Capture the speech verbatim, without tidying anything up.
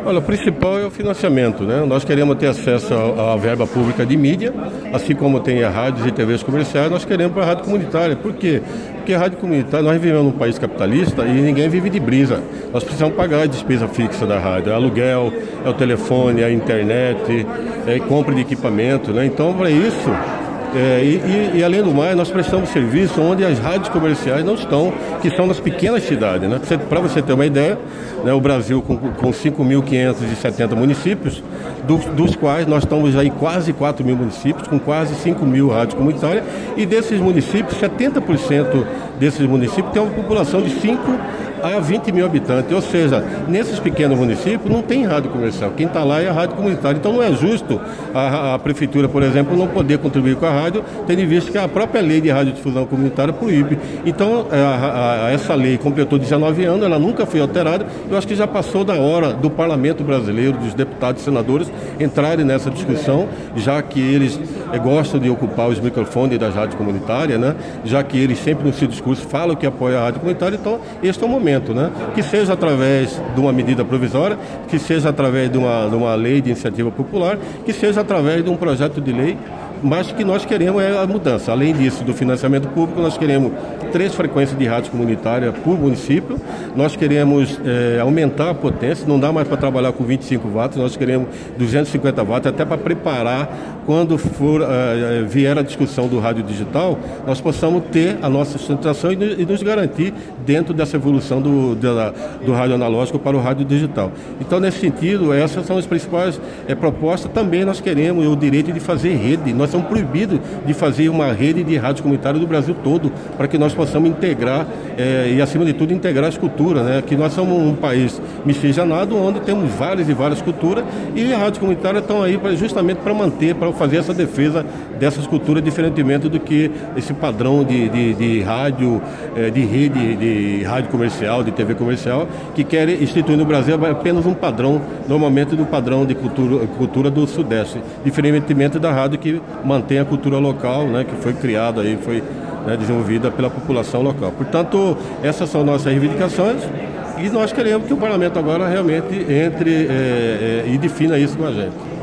Olha, o principal é o financiamento, né? Nós queremos ter acesso à verba pública de mídia, assim como tem a rádios e T Vs comerciais, nós queremos para a rádio comunitária. Por quê? Porque a rádio comunitária, nós vivemos num país capitalista e ninguém vive de brisa. Nós precisamos pagar a despesa fixa da rádio, é aluguel, é o telefone, é a internet, é compra de equipamento, né? Então, para isso... É, e, e, e além do mais, nós prestamos serviço onde as rádios comerciais não estão, que são nas pequenas cidades, né? Para você ter uma ideia, né, o Brasil com, com cinco mil quinhentos e setenta municípios, dos, dos quais nós estamos já em quase quatro mil municípios, com quase cinco mil rádios comunitárias, e desses municípios, setenta por cento desses municípios têm uma população de cinco a vinte mil habitantes, ou seja, nesses pequenos municípios não tem rádio comercial, quem está lá é a rádio comunitária, então não é justo a, a prefeitura, por exemplo, não poder contribuir com a rádio, tendo em vista que a própria lei de radiodifusão comunitária proíbe. Então, a, a, essa lei completou dezenove anos, ela nunca foi alterada, eu acho que já passou da hora do parlamento brasileiro, dos deputados e senadores, entrarem nessa discussão, já que eles é, gostam de ocupar os microfones das rádios comunitárias, né? Já que eles sempre no seu discurso falam que apoiam a rádio comunitária, então este é o momento. Né? Que seja através de uma medida provisória, que seja através de uma, de uma lei de iniciativa popular, que seja através de um projeto de lei, mas que nós queremos é a mudança. Além disso, do financiamento público, nós queremos três frequências de rádio comunitária por município, nós queremos é, aumentar a potência, não dá mais para trabalhar com vinte e cinco watts, nós queremos duzentos e cinquenta watts, até para preparar quando for, uh, vier a discussão do rádio digital, nós possamos ter a nossa sustentação e, e nos garantir dentro dessa evolução do, da, do rádio analógico para o rádio digital. Então, nesse sentido, essas são as principais é, propostas. Também nós queremos o direito de fazer rede, nós somos proibidos de fazer uma rede de rádio comunitária do Brasil todo, para que nós possamos integrar é, e, acima de tudo, integrar as culturas, né? Que nós somos um país miscigenado, onde temos várias e várias culturas, e a rádio comunitária estão aí pra, justamente para manter, para fazer essa defesa dessas culturas, diferentemente do que esse padrão de, de, de rádio, é, de rede de rádio comercial, de T V comercial, que quer instituir no Brasil apenas um padrão, normalmente do padrão de cultura, cultura do Sudeste, diferentemente da rádio que mantém a cultura local, né? Que foi criada aí, foi né, desenvolvida pela população local. Portanto, essas são nossas reivindicações e nós queremos que o parlamento agora realmente entre é, é, e defina isso com a gente.